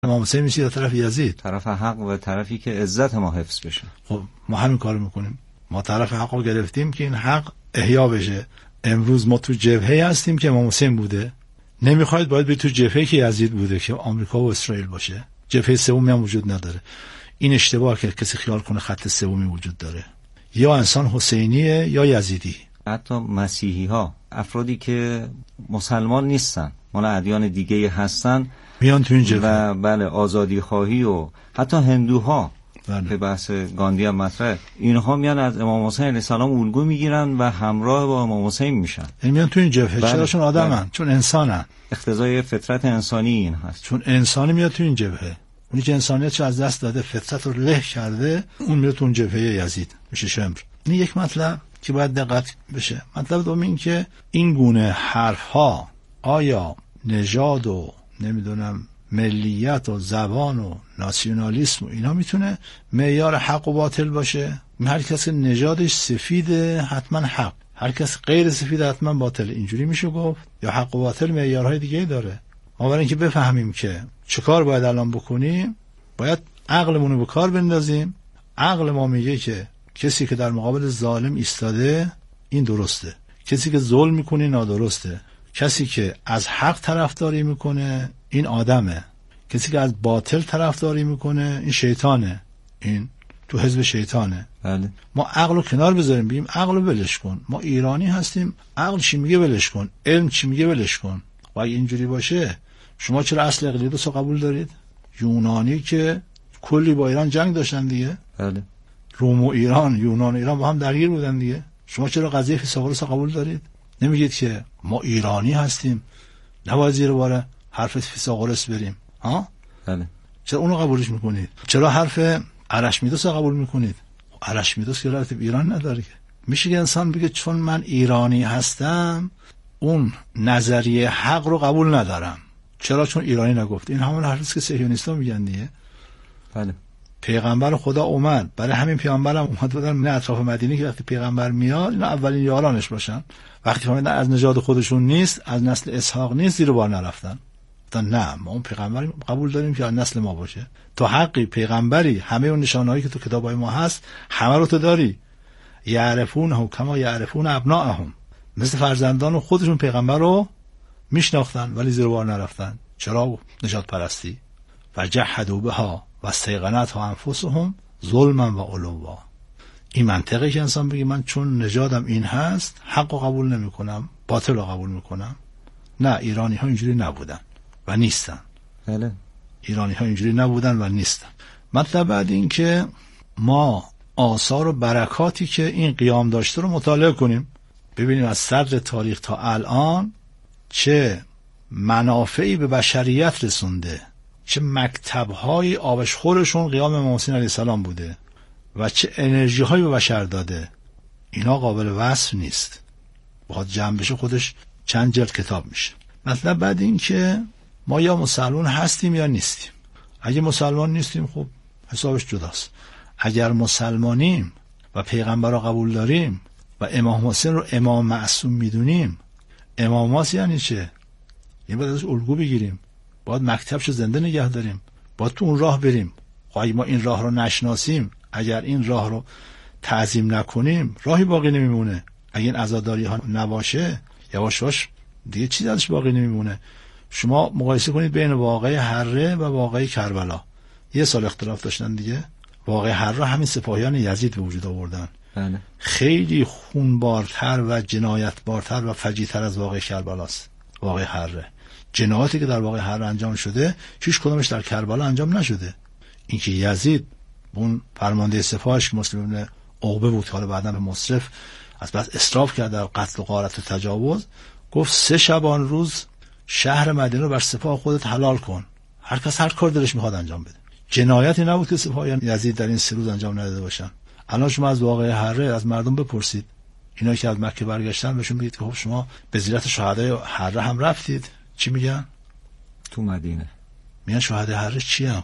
امام حسین میشه طرف یزید، طرف حق و طرفی که عزت ما حفظ بشه. خب ما همین کارو میکنیم، ما طرف حق رو گرفتیم که این حق احیا بشه. امروز ما تو جبهه هستیم که امام حسین بوده، نمیخواید باید به تو جبهه که یزید بوده که آمریکا و اسرائیل باشه. جبهه سومی هم وجود نداره. این اشتباه که کسی خیال کنه خط سومی وجود داره. یا انسان حسینیه یا یزیدی. حتی مسیحی ها، افرادی که مسلمان نیستن، مال ادیان دیگه هستن، میان تو این جبهه و بله آزادی خواهی و حتی هندوها بله. که بحث گاندی هم مطرحه، اینها میان از امام حسین علیه السلام الگو میگیرن و همراه با امام حسین میشن. این میان تو این جبهه بله. چرا؟ چون آدمن، بله. چون انسانن، اقتضای فطرت انسانی این هست. چون انسانی میاد تو این جبهه. اونی که انسانیتش از دست داده، فطرت رو له کرده، اون میاد تو اون جبهه یزید میشه شمر. این یک مطلب که باید دقت بشه. مطلب دوم این که این گونه حرفها آیا نژاد و نمیدونم ملیت و زبان و ناسیونالیسم و اینا میتونه معیار حق و باطل باشه؟ هر کسی نژادش سفیده حتما حق، هر کسی غیر سفید حتما باطل، اینجوری میشه گفت؟ یا حق و باطل معیارهای دیگه داره؟ ما برای اینکه بفهمیم که چه کار باید الان بکنیم، باید عقلمون رو به کار بندازیم. عقل ما میگه که کسی که در مقابل ظالم ایستاده این درسته، کسی که ظلم میکنه نادرسته، کسی که از حق طرفداری میکنه این آدمه، کسی که از باطل طرفداری میکنه این شیطانه، این تو حزب شیطانه. بله. ما عقل رو کنار بذاریم، بگیم عقل رو ولش کن، ما ایرانی هستیم، عقل چی میگه ولش کن، علم چی میگه ولش کن. و اگه اینجوری باشه شما چرا اصل اقلیدس رو قبول دارید؟ یونانی که کلی با ایران جنگ داشتن دیگه. بله. روم و ایران، یونان و ایران با هم درگیر بودن دیگه. شما چرا قضیه فیثاغورس رو قبول دارید؟ نمیگید که ما ایرانی هستیم نباید زیر بار حرف فیثاغورس بریم؟ ها؟ بله. چرا اون رو قبولش میکنید؟ چرا حرف ارشمیدس رو قبول میکنید؟ ارشمیدس که رابطه به ایران نداره که. میشه که انسان بگه چون من ایرانی هستم اون نظریه حق رو قبول ندارم. چرا؟ چون ایرانی نگفت. این همون حرفی که صهیونیست‌ها میگن دیگه. بله. پیغمبر خدا اومد، برای همین پیامبرم اومد بودن نه اطراف مدینه که وقتی پیغمبر میاد اینا اولین یارانش باشن. وقتی فهمیدن از نژاد خودشون نیست، از نسل اسحاق نیست، زیر بار نرفتن. گفتن نه ما اون پیغمبر قبول داریم که از نسل ما باشه. تو حقی پیغمبری، همه اون نشانهایی که تو کتابای ما هست همه رو تو داری. یعرفونه کما یعرفون ابناءهم، مثل فرزندان خودشون پیغمبر رو میشناختن ولی زیر بار نرفتن. چرا؟ نجات پرستی. و جحدوا بها و استیقنتها انفسهم ظلما و علوا. این منطقه که انسان بگه من چون نژادم این هست حق رو قبول نمی کنم، باطل رو قبول می کنم. نه، ایرانی ها اینجوری نبودن و نیستن. بله. ایرانی ها اینجوری نبودن و نیستن. مطلب بعد این که ما آثار و برکاتی که این قیام داشته رو مطالعه کنیم، ببینیم از صدر تاریخ تا الان چه منافعی به بشریت رسونده، چه مکتب‌های آبشخورشون قیام امام حسین علیه السلام بوده و چه انرژی‌هایی به بشر داده. اینا قابل وصف نیست. باید جمع بشه خودش چند جلد کتاب میشه. مطلب بعد این که ما یا مسلمان هستیم یا نیستیم. اگه مسلمان نیستیم خب حسابش جداست. اگر مسلمانیم و پیغمبر رو قبول داریم و امام حسین رو امام معصوم میدونیم، امام هاست یعنی چه؟ این باید ازش الگو بگیریم، باید مکتبشو زنده نگه داریم، باید تو اون راه بریم. اگه ما این راه رو نشناسیم، اگر این راه رو تعظیم نکنیم، راهی باقی نمیمونه. اگه این عزاداری ها نباشه یواش یواش دیگه چیزی ازش باقی نمیمونه. شما مقایسه کنید بین واقعه حره و واقعه کربلا، 1 سال اختلاف داشتن دیگه. واقعه حره همین سپاهیان یزید به وجود آوردن. بله. خیلی خونبارتر و جنایتبارتر و فجیع‌تر از واقعه کربلاست. واقعه حره، جنایاتی که در واقعه حره انجام شده هیچ کدومش در کربلا انجام نشده. اینکه یزید اون فرمانده سپاهش که مسلم بن عقبه بود، حالا بعداً به مصرف از بعد اسراف کرد در قتل و غارت و تجاوز، گفت 3 شبان روز شهر مدینه رو بر سپاه خودت حلال کن، هر کس هر کار دلش میخواد انجام بده. جنایتی نبود که سپاهیان یزید در این 3 روز انجام نداده باشن. الان شما از واقعه حره از مردم بپرسید، اینا که از مکه برگشتن بهشون بگید که خب شما به زیارت شهدای حره هم رفتید؟ چی میگن؟ تو مدینه میگن شهدای حره چی هم؟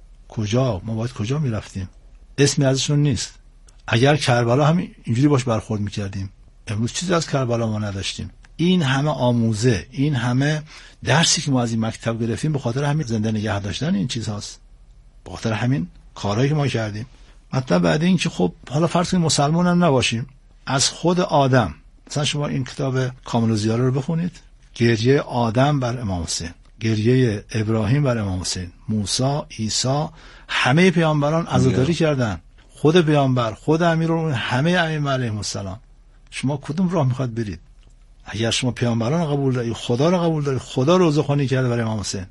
کجا؟ ما باید کجا میرفتیم؟ اسمی ازشون نیست. اگر کربلا هم اینجوری باش برخورد میکردیم، امروز چیزی از کربلا ما نداشتیم. این همه آموزه، این همه درسی که ما از این مکتب گرفتیم به خاطر همین زنده نگه داشتن این چیزهاست، به خاطر همین کارهایی که ما کردیم. مطلب بعد این که خب حالا فرض کنیم مسلمان هم نباشیم، از خود آدم، مثلا شما این کتاب کامل الزیاره رو بخونید، گریه آدم بر امام حسین، گریه ابراهیم بر امام حسین، موسی، عیسی، همه پیامبران عزاداری کردن، خود پیامبر، خود امیرالمومنین، همه ائمه علیهم السلام. شما کدوم راه میخواد برید؟ اگر شما پیامبران قبول دارید، خدا رو قبول دارید، خدا روزخوانی کرده برای امام حسین،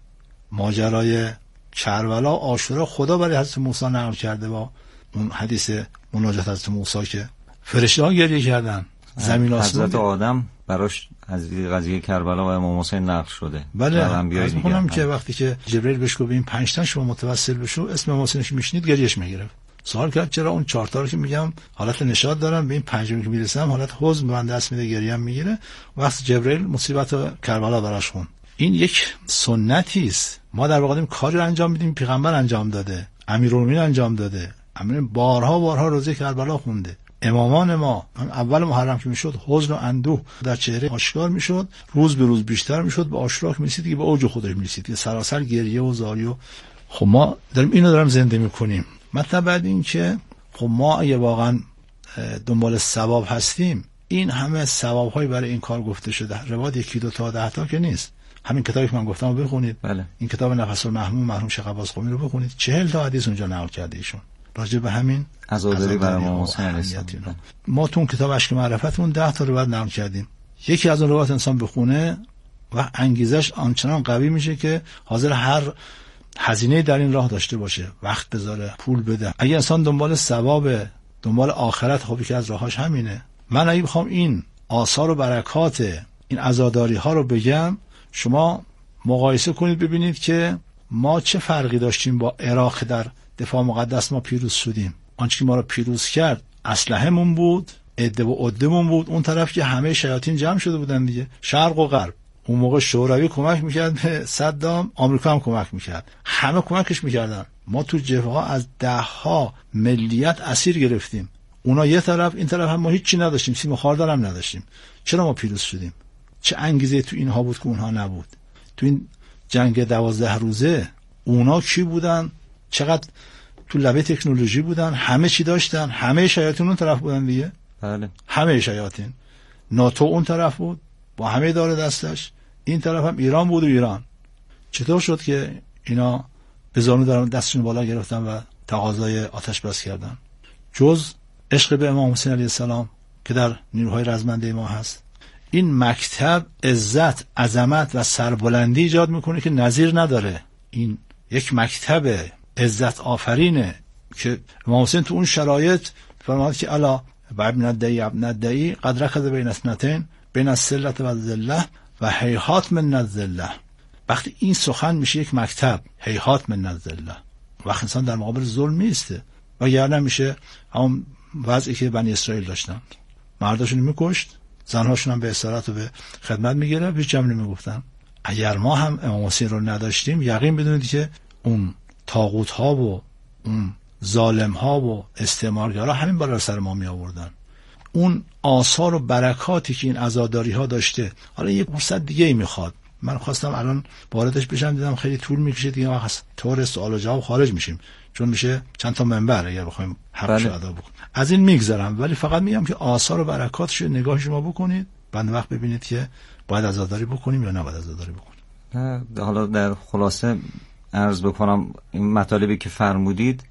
ماجرای کربلا و عاشورا خدا برای حضرت موسی نقل کرده با اون حدیث مناجات حضرت موسی که فرشته‌ها گریه کردن، زمین آسمان. حضرت آدم براش از قضیه کربلا و امام حسین نقل شده. بله، از می‌خونم که وقتی که جبرئیل بهش گفت این 5 تا شما متوسل بشو، اسم امام حسینش میشنید گریهش میگرفت. سوال کرد چرا اون 4 تا رو که میگم حالت نشاط دارم، به این 5می که میرسم حالت حزن به من دست میده، گریه‌ام میگیره. وقتی جبرئیل مصیبت کربلا براش خوند. این یک سنتی است. ما در واقع کاری رو انجام میدیم پیغمبر انجام داده، امیرالمومنین انجام داده، امیرالمومنین بارها روزه کربلا خونده. امامان ما اول محرم که میشد حزن و اندوه در چهره آشکار میشد، روز به روز بیشتر میشد، به عاشورا که میرسید که به اوج خودش میرسید که سراسر گریه و زاری. و خب ما داریم زنده میکنیم. مطلب بعد این که خب ما اگه واقعا دنبال ثواب هستیم، این همه ثواب‌های برای این کار گفته شده، روایت 1 2 تا 10 تا که نیست. همین کتابی که من گفتم رو بخونید. بله. این کتاب نفس المحموم مرحوم شیخ عباس قمی رو بخونید، 40 تا حدیث اونجا نقل کرده ایشون راجع به همین عزاداری برای امام حسین. ما تو اون کتاب اشک معرفتمون 10 تا روایت نقل کردیم. یکی از اون روایت انسان بخونه و انگیزش آنچنان قوی میشه که حاضر هر هزینه در این راه داشته باشه، وقت بذاره، پول بده. اگه انسان دنبال ثواب، دنبال آخرت، خب یکی از راهاش همینه. من اگه بخوام این آثار و برکات این عزاداری ها رو بگم، شما مقایسه کنید ببینید که ما چه فرقی داشتیم با عراق. در دفاع مقدس ما پیروز شدیم. آنچه که ما رو پیروز کرد اسلحه‌مون بود، عده و عده‌مون بود. اون طرف که همه شیاطین جمع شده بودن دیگه، شرق و غرب. اون موقع شوروی کمک میکرد به صدام، آمریکا هم کمک میکرد، همه کمکش میکردن. ما تو جبهه‌ها از 10 ملیت اسیر گرفتیم. اونا یه طرف، این طرف هم ما هیچی نداشتیم، سیم خاردار هم نداشتیم. چرا ما پیروز شدیم؟ چه انگیزه تو اینها بود که اونها نبود؟ تو این جنگ 12 روزه اونا کی بودن؟ چقدر تو لبه تکنولوژی بودن، همه چی داشتن، همه شیاطین اون طرف بودن دیگه. بله. همه شیاطین. ناتو اون طرف بود با همه دار دستش، این طرف هم ایران بود و ایران. چطور شد که اینا به زانو دارن دستشون بالا گرفتن و تقاضای آتش بس کردن؟ جز عشق به امام حسین علیه السلام که در نیروهای رزمنده ما هست. این مکتب عزت، عظمت و سربلندی ایجاد میکنه که نظیر نداره. این یک مکتب عزت آفرینه که امام حسین تو اون شرایط فرمود که الا و ابن الدعی قد رکض بین اثنتین، بین السلة و الذلة و هیهات من الذلة. وقتی این سخن میشه یک مکتب، هیهات من الذلة، وقتی انسان در مقابل ظلم میسته. و گرنه میشه همون وضعی که بنی اسرائیل داشتن، مرداشون میکشت، زنهاشون هم به اسارت و به خدمت میگرفت، هیچ هم نمیگفتن. اگر ما هم امام حسین رو نداشتیم، یقین بدونید که اون طاغوت ها و اون ظالم ها و استعمارگرا همین بالا سر ما می آوردن. اون آثار و برکاتی که این عزاداری ها داشته، حالا یه فرصت دیگه ای میخواد. من خواستم الان واردش بشم، دیدم خیلی طول میکشه دیگه، وقت طور سوال و جواب خارج میشیم، چون میشه چند تا منبر اگر بخوایم حقش ادا بکنیم. از این میگذرم، ولی فقط میگم که آثار و برکاتش نگاه شما بکنید، بعد وقت ببینید که باید عزاداری بکنیم یا نباید عزاداری بکنیم. حالا در خلاصه عرض بکنم این مطالبی که فرمودید،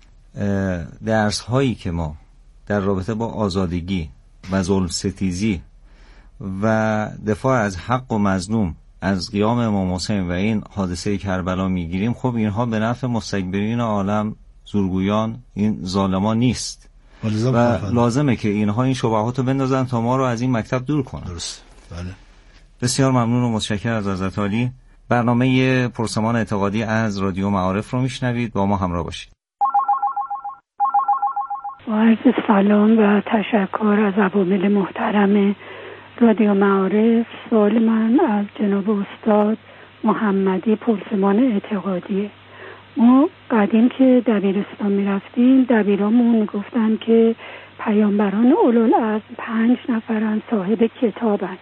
درس هایی که ما در رابطه با آزادگی و ظلم ستیزی و دفاع از حق و مظلوم از قیام امام حسین و این حادثه کربلا میگیریم، خب اینها به نفع مستکبرین عالم، زورگویان، این ظالمان نیست و لازمه که اینها این شبهات رو بندازن تا ما رو از این مکتب دور کنن. درست. بله. بسیار ممنون و متشکرم از حضرت عالی. برنامه پرسمان اعتقادی از رادیو معارف رو میشنوید، با ما همراه باشید. با عرض سلام و تشکر از عوامل محترم رادیو معارف. سوال من از جناب استاد محمدی پرسمان اعتقادیه. ما قدیم که دبیرستان میرفتیم، دبیرامون میگفتن که پیامبران اولوالعزم 5 نفرن، صاحب کتابن،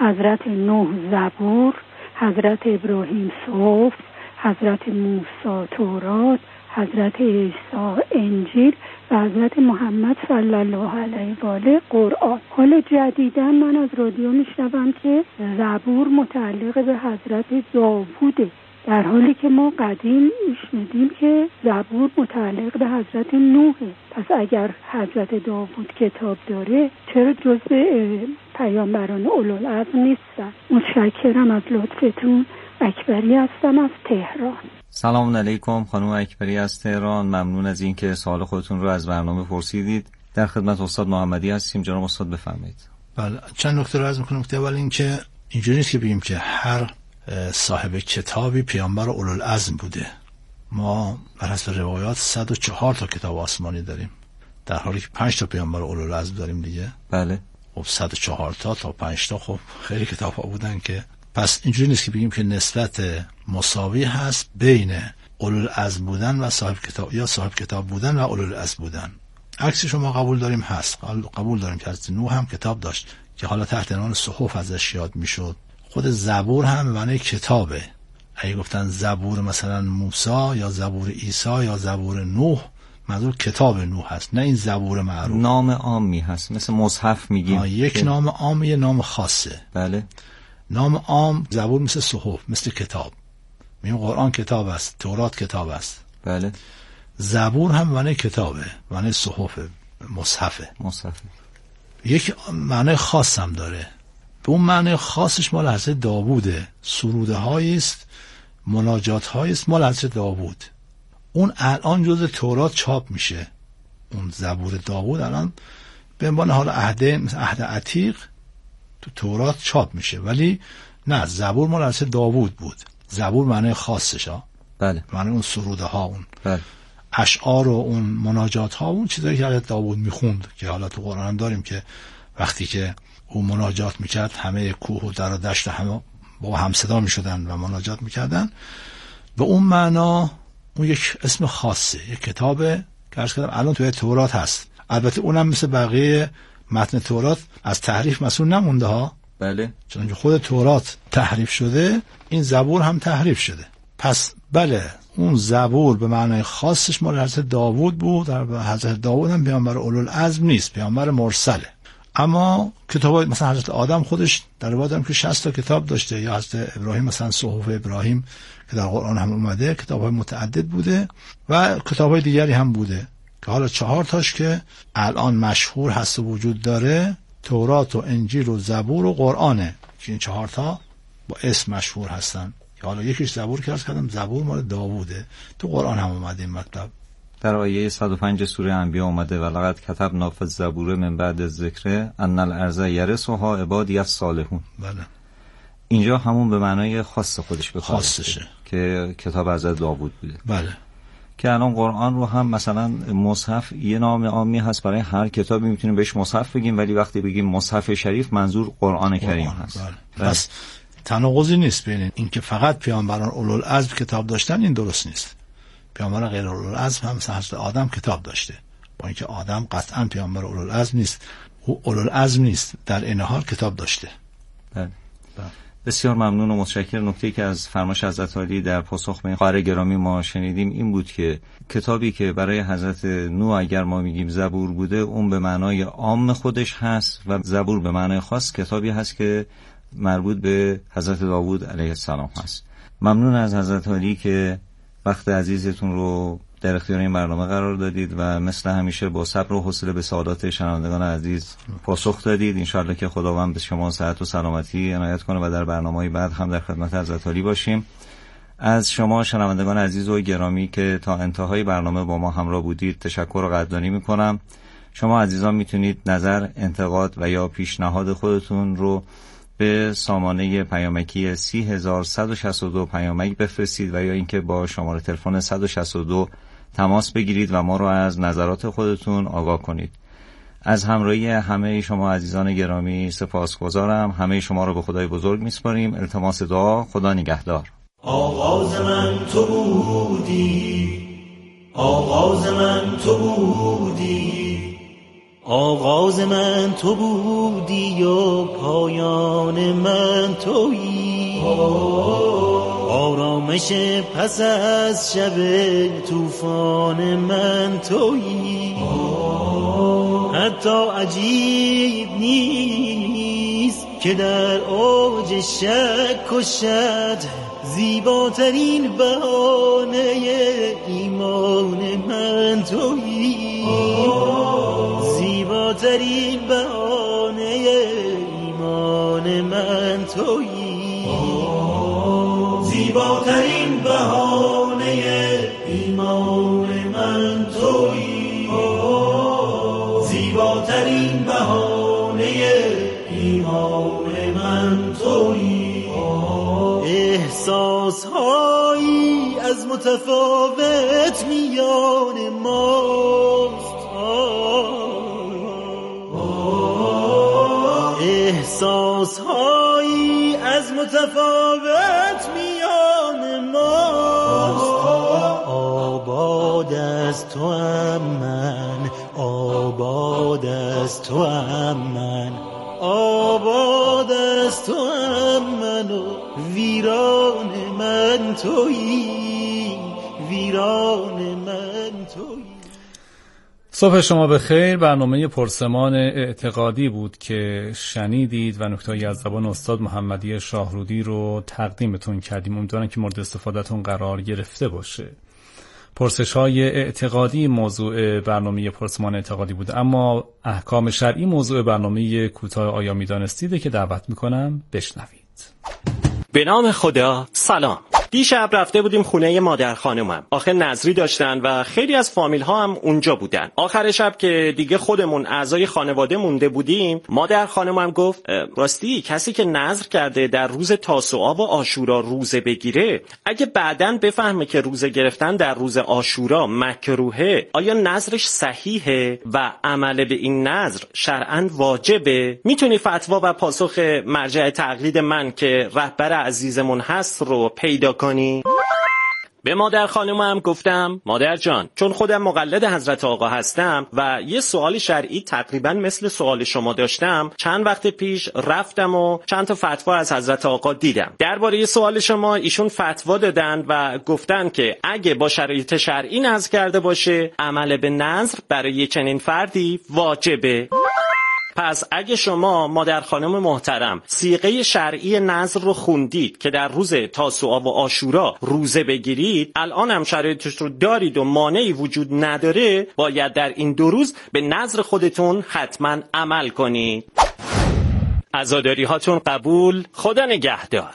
حضرت نوح زبور، حضرت ابراهیم صحف، حضرت موسی تورات، حضرت عیسی انجیل و حضرت محمد صلی الله علیه و آله قرآن. حالا جدیداً من از رادیو میشنوم که زبور متعلق به حضرت داووده، در حالی که ما قدیم میشنیدیم که زبور متعلق به حضرت نوحه. پس اگر حضرت داوود کتاب داره چرا جزء پیامبران اولوالعزم نیستن؟ متشکرم از لطفتون. اکبری هستم از تهران. سلام علیکم خانم اکبری از تهران. ممنون از این که سوال خودتون رو از برنامه پرسیدید. در خدمت استاد محمدی هستیم. جناب استاد بفرمایید. بله، چند نکته رو عرض می‌کنم. نکته اول این که اینجوری نیست که بگیم که هر صاحب کتابی پیامبر اولوالعزم بوده. ما بر حسب روایات 104 تا کتاب آسمانی داریم، در حالی که 5 تا پیامبر اولوالعزم داریم دیگه. بله. خب 104 تا 5 تا خب خیلی کتاب‌ها بودن که، پس اینجوری نیست که بگیم که نسبت مساوی هست بین اولوالعزم بودن و صاحب کتاب یا صاحب کتاب بودن و اولوالعزم بودن. عکسش ما قبول داریم، هست قبول داریم که حضرت نوح هم کتاب داشت که حالا تحت عنوان صحف ازش یاد میشد. خود زبور هم به معنی کتابه. اگه گفتن زبور مثلا موسی یا زبور عیسی یا زبور نوح، منظور کتاب نوح هست، نه این زبور معروف. نام عامی هست، مثل مصحف میگیم. یک نام عام، یه نام خاصه. بله. نام عام زبور مثل صحف، مثل کتاب. میگیم قرآن کتاب است، تورات کتاب است. بله. زبور هم معنی کتابه، معنی صحف، مصحفه. یک معنی خاص هم داره. به اون معنی خاصش مال حضرت داووده. سروده هایی است، مناجات هایی است مال حضرت داوود. اون الان جز تورات چاپ میشه. اون زبور داوود الان به عنوان حالا عهد عتیق تو تورات چاپ میشه، ولی نه، زبور مال حضرت داوود بود. زبور معنی خاصش ها. بله. معنی اون سروده ها، اون بله. اشعار و اون مناجات ها، اون چیزایی که حضرت داوود میخوند که حالا تو قرآن هم داریم که وقتی که او مناجات میکرد همه کوه و در و دشت همه با هم صدا میشدن و مناجات میکردن. به اون معنا اون یک اسم خاصه، یک کتابه که عرض کردم الان توی تورات هست. البته اونم مثل بقیه متن تورات از تحریف مسئول نمونده ها. بله. چون که خود تورات تحریف شده، این زبور هم تحریف شده. پس بله، اون زبور به معنای خاصش مال حضرت داوود بود. در حضرت داوود هم پیامبر اولوالعزم نیست، پیامبر مرسله. اما کتابای مثلا حضرت آدم خودش در روایت داریم که 60 تا کتاب داشته، یا حضرت ابراهیم مثلا صحف ابراهیم که در قرآن هم اومده، کتاب‌های متعدد بوده و کتاب‌های دیگری هم بوده که حالا 4 تاش که الان مشهور هست و وجود داره، تورات و انجیل و زبور و قرآنه که این 4 تا با اسم مشهور هستن که حالا یکیش زبور که عرض کردم زبور مال داووده، تو قرآن هم اومده این مطلب. در آیه 105 سوره انبیاء اومده ولقد کتبنا فی الزبور من بعد الذکر ان الارض یرثها عبادی الصالحون. بله. اینجا همون به معنای خاص خودش به خاصشه که کتاب حضرت داوود بوده. بله. که الان قرآن رو هم مثلا مصحف یه نام عامی هست، برای هر کتابی میتونیم بهش مصحف بگیم، ولی وقتی بگیم مصحف شریف منظور قرآن کریم هست. بله. پس تناقضی نیست بین این که فقط پیامبران اولوالعزم کتاب داشتن، این درست نیست. پیامبر غیر اولوالعزم هم مثل حضرت آدم کتاب داشته، با اینکه آدم قطعا پیامبر اولوالعزم نیست، او اولوالعزم نیست، در این حال کتاب داشته. بله. بسیار ممنون و متشکرم. نکته‌ای که از فرمایش حضرت عالی در پاسخ به این خواهر گرامی ما شنیدیم این بود که کتابی که برای حضرت نوح اگر ما میگیم زبور بوده، اون به معنای عام خودش هست و زبور به معنای خاص کتابی هست که مربوط به حضرت داوود علیه السلام هست. ممنون از حضرت عالی که وقت عزیزتون رو در اختیار این برنامه قرار دادید و مثل همیشه با صبر و حوصله به سوالات شنوندگان عزیز پاسخ دادید. انشاءالله که خداوند به شما صحت و سلامتی عنایت کنه و در برنامه‌های بعد هم در خدمت حضرت عالی باشیم. از شما شنوندگان عزیز و گرامی که تا انتهای برنامه با ما همراه بودید تشکر و قدردانی می‌کنم. شما عزیزان میتونید نظر، انتقاد و یا پیشنهاد خودتون رو به سامانه پیامکی 30162 پیامک بفرستید و یا اینکه با شماره تلفن 162 تماس بگیرید و ما رو از نظرات خودتون آگاه کنید. از همراهی همه شما عزیزان گرامی سپاسگزارم. همه شما رو به خدای بزرگ میسپاریم. التماس دعا. خدا نگهدار. آغاز من تو بودی، آغاز من تو بودی، آغاز من تو بودی و پایان من تویی، آرامش پس از شب طوفان من تویی. حتی عجیب نیست که در اوج شک و شد زیباترین بهانه ایمان من تویی، زیباترین بهانه ایمان من تویی، زیباترین بهانه ایمان من تویی، زیباترین بهانه ایمان من تویی. احساسهایی از متفاوت میان ماست، احساسهایی از متفاوت میان ماست. آباد از تو ام من، آباد از تو ام من، آباد از تو ام من و ویران من تویی، ویران من تویی. صبح شما بخیر. برنامه پرسمان اعتقادی بود که شنیدید و نکته‌ای از زبان استاد محمدی شاهرودی رو تقدیمتون کردیم. امیدوارم که مورد استفادهتون قرار گرفته باشه. پرسش‌های اعتقادی موضوع برنامه پرسمان اعتقادی بود، اما احکام شرعی موضوع برنامه کوتاه آیا می‌دانستید که دعوت می‌کنم بشنوید. به نام خدا. سلام. دیشب رفته بودیم خونه مادر خانومم. آخه نظری داشتن و خیلی از فامیل ها هم اونجا بودن. آخر شب که دیگه خودمون اعضای خانواده مونده بودیم، مادر خانومم گفت راستی کسی که نظر کرده در روز تاسوعا و عاشورا روزه بگیره، اگه بعداً بفهمه که روزه گرفتن در روز عاشورا مکروهه، آیا نظرش صحیحه و عمل به این نظر شرعاً واجبه؟ میتونی فتوا و پاسخ مرجع تقلید من که رهبر عزیزمون هست رو پیدا کنی؟ به مادر خانومم گفتم مادر جان، چون خودم مقلد حضرت آقا هستم و یه سوال شرعی تقریبا مثل سوال شما داشتم، چند وقت پیش رفتم و چند تا فتوا از حضرت آقا دیدم. درباره سوال شما ایشون فتوا دادن و گفتن که اگه با شرایط شرعی نذر کرده باشه، عمل به نذر برای چنین فردی واجبه. پس اگه شما مادر خانم محترم صیغه شرعی نذر رو خوندید که در روز تاسوعا و عاشورا روزه بگیرید، الان هم شرایطش رو دارید و مانعی وجود نداره، باید در این 2 روز به نذر خودتون حتما عمل کنید. عزاداری هاتون قبول. خدا نگهدار.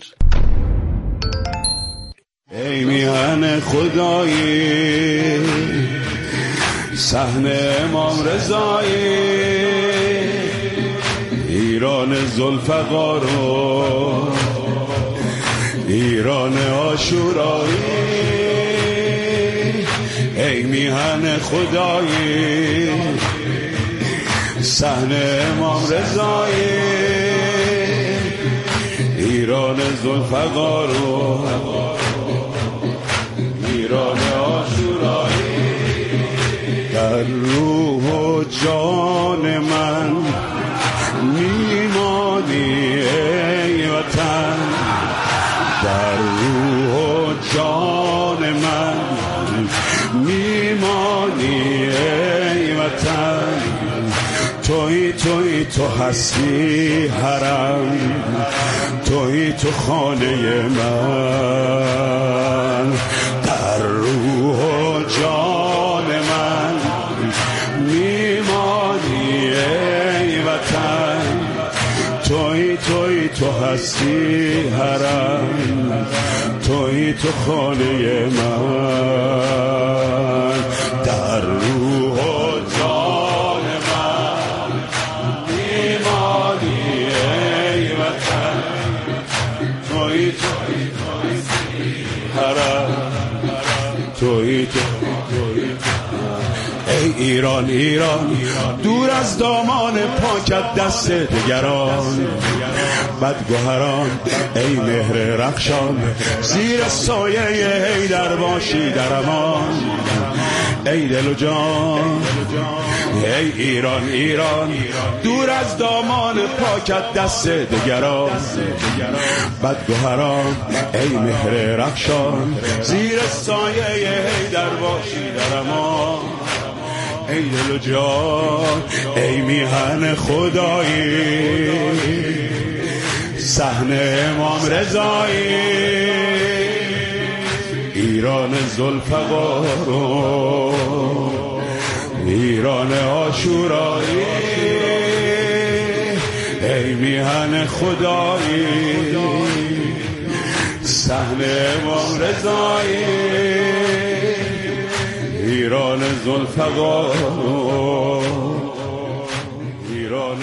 ای میهن خدایی، صحن امام رضایی، ایران ذوالفقار و ایران عاشورایی. ای میهن خدایی، صحن امام رضایی، ایران ذوالفقار و ایران عاشورایی. در روح و جان من میمانی ای وطن، در روح و جان من میمانی ای وطن. تویی تو هستی حرم، تویی تو خانه من. در روح و جان من میمانی ای وطن. تویی تو هستی حرم، تویی تو خانه من. در روح و جان من میمانی ای وطن. تویی هستی حرم، تویی تو. ای ایران دور از دامان پاکت دست دگران، بدگوهران ای مهر رخشان، زیر سایه حیدر باشی در امان. ای دل و جان ای ایران ایران دور از دامان پاکت دست دگران بدگوهران ای مهر رخشان زیر سایه حیدر باشی در امان ای دل و جان ای میهن خدایی صحن امام رضایی ایران ذوالفقار ایران عاشورایی ای میهن خدایی صحن امام رضایی ایران ذوالفقار ایران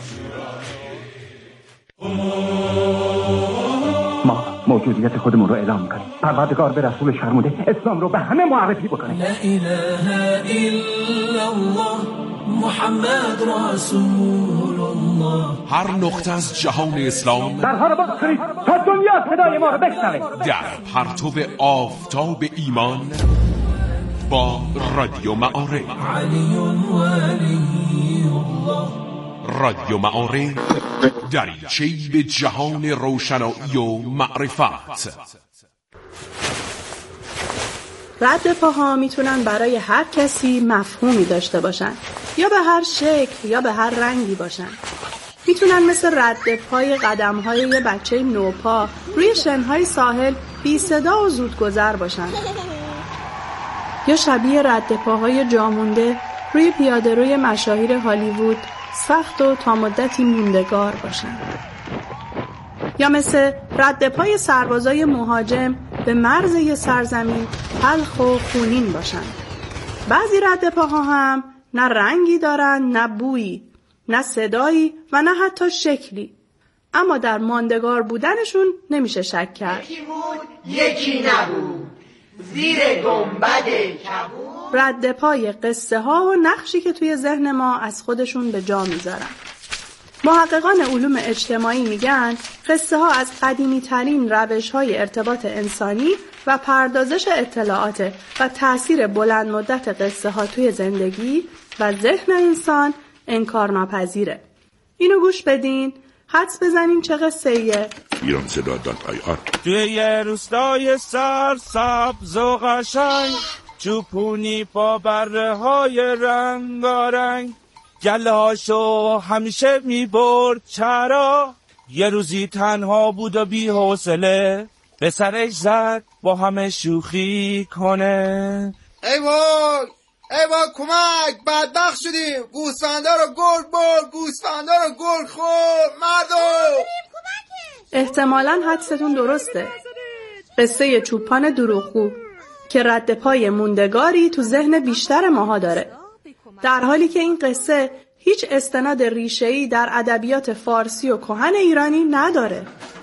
ما موجودیت خودمون رو اعلام میکنیم. پروردگار به رسول فرموده اسلام رو به همه معرفی بکنه. لا اله الا الله محمد رسول الله. هر نقطه از جهان اسلام در حال باز کنید تا دنیا صدای ما رو بشنوه. در پرتو آفتاب ایمان با رادیو معارف. علی ولی الله. رادیو معارف دریچه‌ای به جهان روشنایی و معرفت. رد پاها میتونن برای هر کسی مفهومی داشته باشن، یا به هر شکل یا به هر رنگی باشن. میتونن مثل رد پای قدم‌های یه بچه نوپا روی شنهای ساحل بی صدا و زودگذر باشن، یا شبیه رد پاهای جامونده روی پیاده‌روی مشاهیر هالیوود سخت و تا مدتی موندگار باشن، یا مثل رد پای سربازای مهاجم به مرز یه سرزمین تلخ و خونین باشن. بعضی رد پاها هم نه رنگی دارن، نه بویی، نه صدایی و نه حتی شکلی، اما در ماندگار بودنشون نمیشه شک کرد. یکی بود یکی نبود، زیر گنبد کبود. رد پای قصه ها و نقشی که توی ذهن ما از خودشون به جا میذارن. محققان علوم اجتماعی میگن قصه ها از قدیمی ترین روش های ارتباط انسانی و پردازش اطلاعات و تأثیر بلند مدت قصه ها توی زندگی و ذهن انسان انکارناپذیره. اینو گوش بدین، حدس بزنین چه قصه‌ایه. ایرانصدا.ir. توی یه روستای سرسبز و قشنگ، چوپونی با بره های رنگارنگ، گله هاشو همیشه میبرد چرا. یه روزی تنها بود و بی حوصله، به سرش زد با همه شوخی کنه. ای وای ای وای کمک، بدبخت شدیم، گوسفندا رو گرگ برد، گوسفندا رو گرگ خورد، مردم. احتمالاً حدستون درسته. قصه چوپان دروغگو که رد پای موندگاری تو ذهن بیشتر ماها داره، در حالی که این قصه هیچ استناد ریشه‌ای در ادبیات فارسی و کهن ایرانی نداره.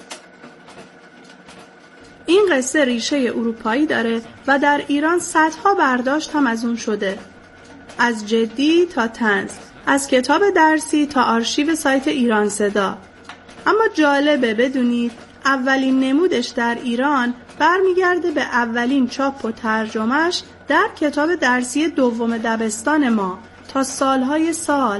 این قصه ریشه اروپایی داره و در ایران صدها برداشت هم از اون شده، از جدی تا طنز، از کتاب درسی تا آرشیو سایت ایران صدا. اما جالبه بدونید اولین نمودش در ایران برمیگرده به اولین چاپ و ترجمهش در کتاب درسی دوم دبستان ما تا سالهای سال.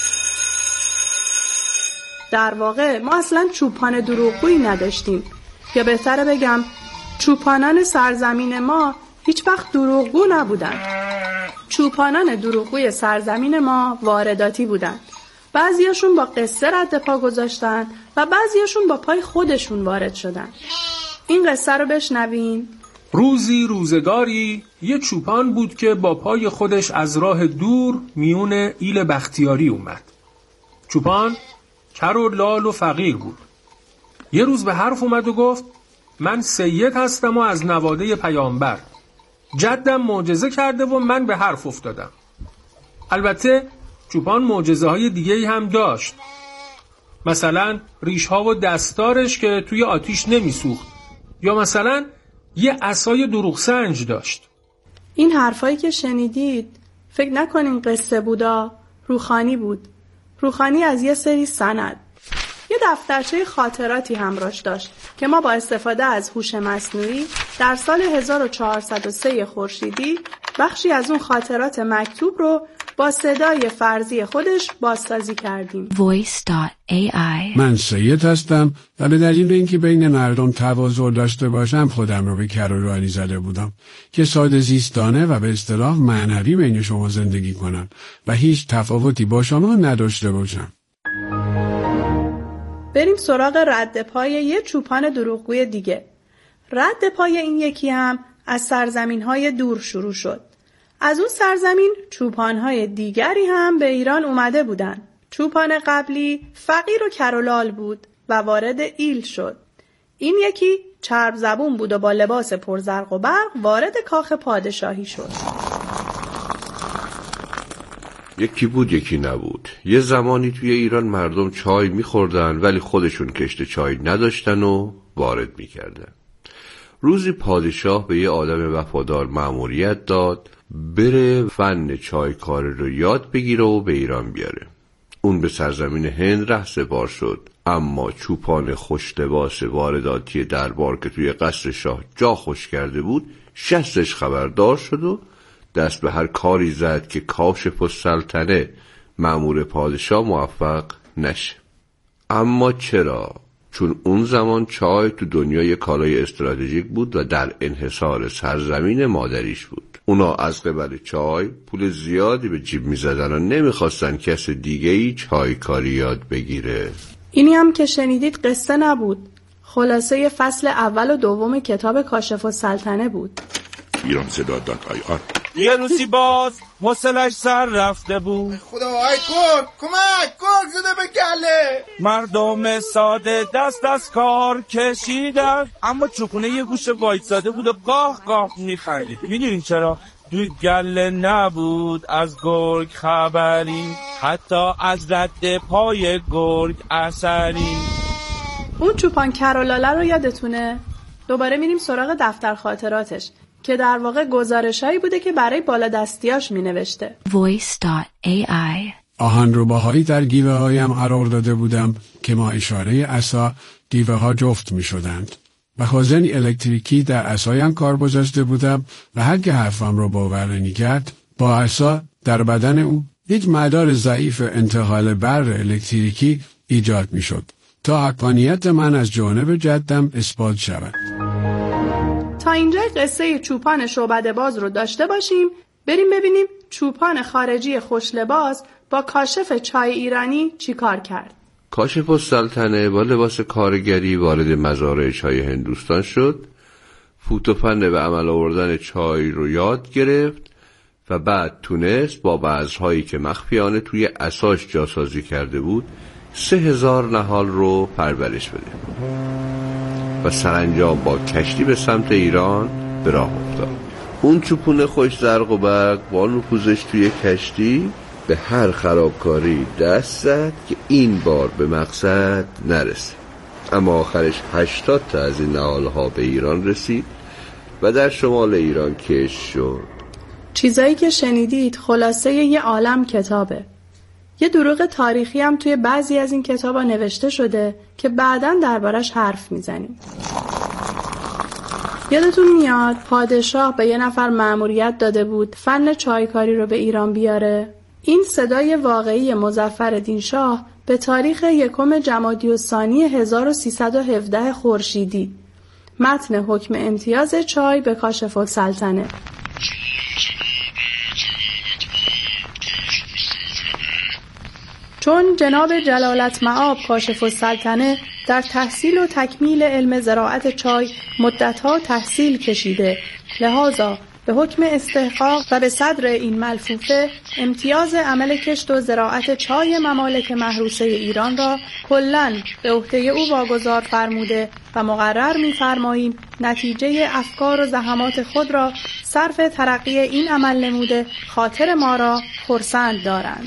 در واقع ما اصلا چوپان دروغگویی نداشتیم، یا بهتره بگم چوپانان سرزمین ما هیچ وقت دروغگو نبودن. چوپانان دروغگوی سرزمین ما وارداتی بودن. بعضیاشون با قصه رد پا گذاشتن و بعضیاشون با پای خودشون وارد شدن. این قصه رو بشنوین. روزی روزگاری یه چوپان بود که با پای خودش از راه دور میون ایل بختیاری اومد. چوپان کر و لال و فقیر بود. یه روز به حرف اومد و گفت من سید هستم و از نواده پیامبر. جدم معجزه کرده و من به حرف افتادم. البته چوپان معجزه های دیگه‌ای هم داشت. مثلا ریش‌ها و دستارش که توی آتیش نمیسوخت، یا مثلا یه عصای دروغ سنج داشت. این حرفایی که شنیدید فکر نکنین قصه بودا، روخانی بود. روخانی از یه سری سند، یه دفترچه خاطراتی همراهش داشت که ما با استفاده از هوش مصنوعی در سال 1403 خورشیدی بخشی از اون خاطرات مکتوب رو با صدای فرضی خودش بازسازی کردیم. Voice.ai من سید هستم و به دلیل اینکه بین مردم تواضع داشته باشم خودم رو به کر و رانی زده بودم که ساده زیستانه و به اصطلاح معنوی بین شما زندگی کنم و هیچ تفاوتی با شما نداشته باشم. بریم سراغ رد پای یه چوپان دروغگوی دیگه. رد پای این یکی هم از سرزمین‌های دور شروع شد. از اون سرزمین چوپان‌های دیگری هم به ایران اومده بودن. چوپان قبلی فقیر و کرولال بود و وارد ایل شد. این یکی چرب زبون بود و با لباس پرزرق و برق وارد کاخ پادشاهی شد. یکی بود یکی نبود. یه زمانی توی ایران مردم چای می‌خوردن ولی خودشون کشت چای نداشتن و وارد می‌کردن. روزی پادشاه به یه آدم وفادار مأموریت داد بره فن چایکاری رو یاد بگیره و به ایران بیاره. اون به سرزمین هند رهسپار شد، اما چوپان خوش لباس وارداتی دربار که توی قصر شاه جا خوش کرده بود شستش خبردار شد و دست به هر کاری زد که کاشف السلطنه مأمور پادشاه موفق نشه. اما چرا؟ چون اون زمان چای تو دنیای کالای استراتژیک بود و در انحصار سرزمین مادریش بود. اونا از قبل چای پول زیادی به جیب میزدن و نمیخواستن کس دیگه‌ای چای کاری یاد بگیره. اینی هم که شنیدید قصه نبود. خلاصه فصل اول و دوم کتاب کاشف السلطنه بود. ایران صدا .ir یه روزی باز حوصله‌اش سر رفته بود. خدا ای کمک زده به گله. مردم ساده دست از کار کشیدن، اما چوپونه یه گوشه وایساده بود و گاه میخندید. میدونین چرا؟ توی گله نبود از گرگ خبری، حتی از رد پای گرگ اثری. اون چوپان کرولاله رو یادتونه؟ دوباره میریم سراغ دفتر خاطراتش که در واقع گزارشایی بوده که برای بالادستیاش می نوشته. Voice.ai آهنرباهایی در گیوه هایم قرار داده بودم که ما اشاره عصا گیوه ها جفت می شدند. و خازن الکتریکی در عصایم کار گذاشته بودم و هر که حرفم رو باور نمی کرد با عصا در بدن او یک مدار ضعیف انتقال بر الکتریکی ایجاد می شد تا حقانیت من از جانب جدم اثبات شود. تا اینجا قصه چوپان شعبده باز رو داشته باشیم. بریم ببینیم چوپان خارجی خوش لباس با کاشف چای ایرانی چی کار کرد. کاشف السلطنه با لباس کارگری وارد مزارع چای هندوستان شد، فوت و فن به عمل آوردن چای رو یاد گرفت و بعد تونست با بذرهایی که مخفیانه توی عصاش جاسازی کرده بود 3000 نهال رو پرورش بده و سرانجام با کشتی به سمت ایران به راه افتاد. اون چوپون خوش زرق و برق با نفوذش توی کشتی به هر خرابکاری دست زد که این بار به مقصد نرسه، اما آخرش 80 تا از این نهالها به ایران رسید و در شمال ایران کشت شد. چیزایی که شنیدید خلاصه یه عالم کتابه. یه دروغ تاریخی هم توی بعضی از این کتابا نوشته شده که بعداً دربارش حرف میزنیم. یادتون میاد پادشاه به یه نفر مأموریت داده بود فن چایکاری رو به ایران بیاره؟ این صدای واقعی مظفرالدین شاه به تاریخ 1 جمادی الثانی 1317 خورشیدی. متن حکم امتیاز چای به کاشف السلطنه. چون جناب جلالت مآب کاشف السلطنه در تحصیل و تکمیل علم زراعت چای مدتها تحصیل کشیده، لذا به حکم استحقاق و به صدر این ملفوفه امتیاز عمل کشت و زراعت چای ممالک محروسه ایران را کلاً به عهده او واگذار فرموده و مقرر می‌فرماییم نتیجه افکار و زحمات خود را صرف ترقی این عمل نموده خاطر ما را خرسند دارند.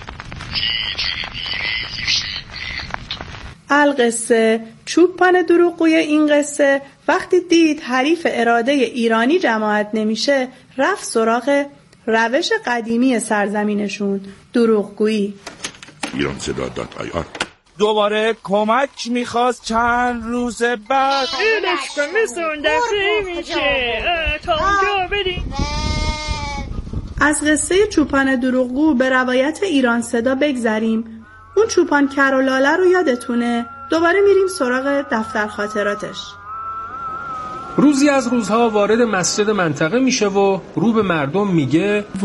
القصه چوپان دروغگوی این قصه وقتی دید حریف اراده ایرانی جماعت نمیشه رفت سراغ روش قدیمی سرزمینشون، دروغگویی. ایران صدا .ir دوباره کمک میخواست چند روز بعد. اینش که مثل اون دفعه میشه تا اونجا بریم. از قصه چوپان دروغگو به روایت ایران صدا بگذریم. اون چوپان کر و لاله رو یادتونه؟ دوباره میریم سراغ دفتر خاطراتش. روزی از روزها وارد مسجد منطقه میشه و رو به مردم میگه